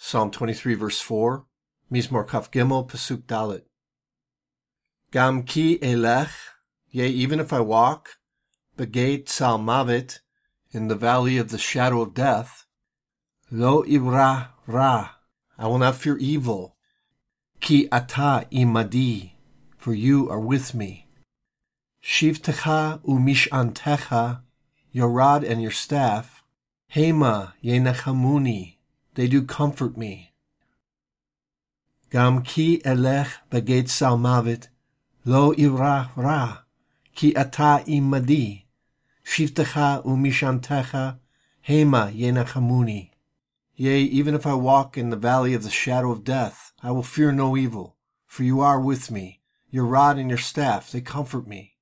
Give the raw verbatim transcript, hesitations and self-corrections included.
Psalm twenty-three, verse four. Mizmor Kaf Gimel, Pasuk Dalet. Gam ki elech, yea, even if I walk, begeit tzal mavet, in the valley of the shadow of death, lo ivra ra, I will not fear evil. Ki ata imadi, for you are with me. Shivtecha umishantecha, your rod and your staff, hema yenechamuni, they do comfort me. Gam ki elech begeit tzal mavet, lo ivra ra, ki ata imadi, shivtecha umishantecha, hema yenechamuni. Yea, even if I walk in the valley of the shadow of death, I will fear no evil, for you are with me. Your rod and your staff, they comfort me.